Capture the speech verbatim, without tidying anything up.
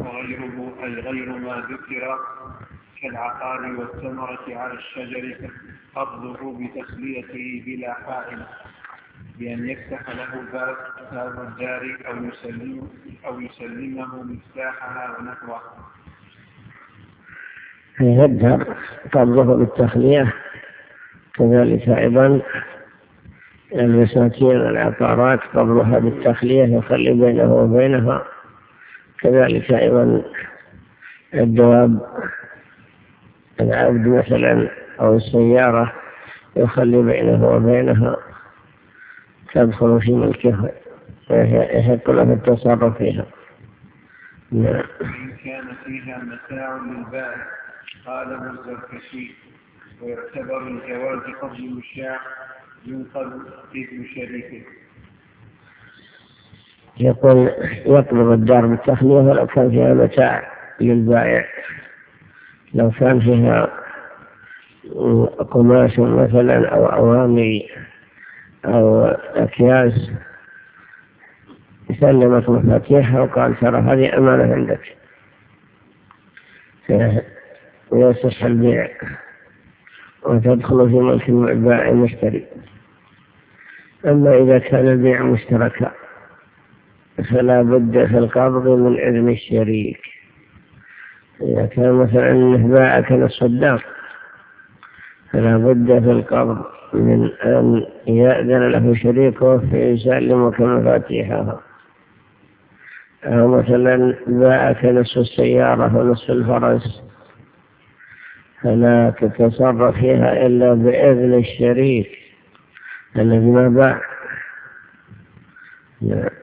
وغيره أي غير ما ذكر كالعقار والثمرة على الشجر قبضه بتسليته بلا حائل، بأن يفتح له باب باب الدار أو يسلمه, أو يسلمه مفتاحها ونحوه. يظهر قبضه بالتخلية، كذلك أيضا المساكين العقارات قبضها بالتخلية يخلي بينه وبينها، كذلك أيضا الدواب العبد مثلا أو السيارة يخلي بينه وبينها، تدخل في ملكه ويحق له التصرف فيها. وإن كان فيها متاع للبائع قاله الزركشي، ويعتبر الجواز قبل المشاع ينقل إذن شريكه. يقول يطلب الدار بالتخلية ولو كان فيها متاع للبائع، لو كان فيها قماش مثلا أو أوامي أو أكياس سلمت مفاتيحها وقال ترى هذه أمانة عندك، ويصح البيع وتدخل في ملك البائع المشتري. أما إذا كان البيع مشتركا فلا بد في القبض من إذن الشريك. إذا كان مثلا باع كالصداق فلا بد في القبض من أن يأذن له شريكه في يسلمك مفاتيحها، أو مثلا باع كنصف السيارة ونصف الفرس فلا تتصرف فيها إلا بإذن الشريك الذي ما باع.